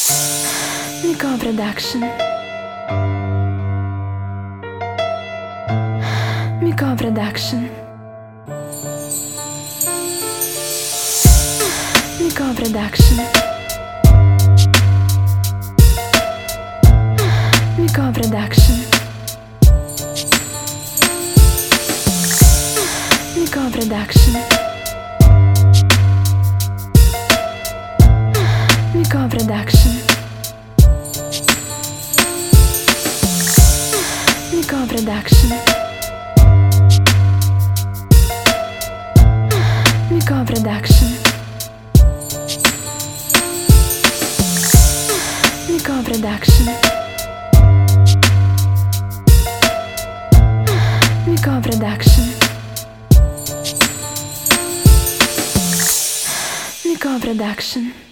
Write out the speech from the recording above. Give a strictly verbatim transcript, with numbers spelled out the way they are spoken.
Miko Production. Miko Production. Miko Production. Miko Production. Miko Production. Miko Production. Miko Production. Miko Production. Miko Production. Miko Production. Miko Production.